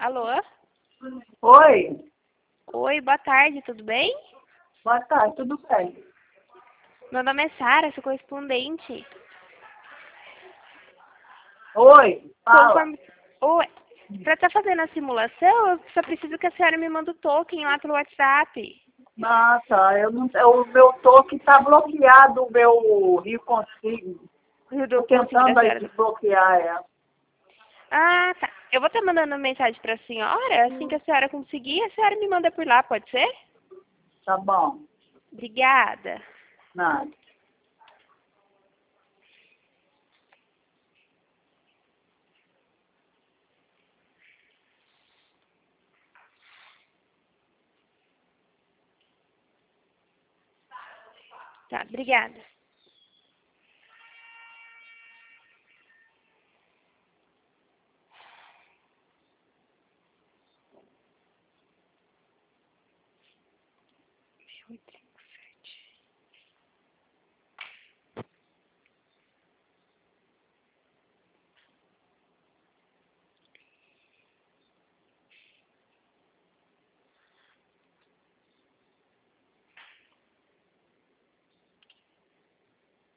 Alô? Oi, Oi, boa tarde, tudo bem? boa tarde, tudo bem? Meu nome é Sara, sou correspondente. Oi, fala. Conforme... Oi, pra estar fazendo a simulação, eu só preciso que a senhora me mande o token lá pelo WhatsApp. Ah, tá. Eu não, o meu toque está bloqueado, o meu Rio Consigo. Do Estou consigo da tentando aí senhora. desbloquear ela. Ah, tá. Eu vou estar mandando mensagem pra senhora. Assim que a senhora conseguir, a senhora me manda por lá, pode ser? Tá bom, Obrigada. nada. Tá, obrigada. Deixa eu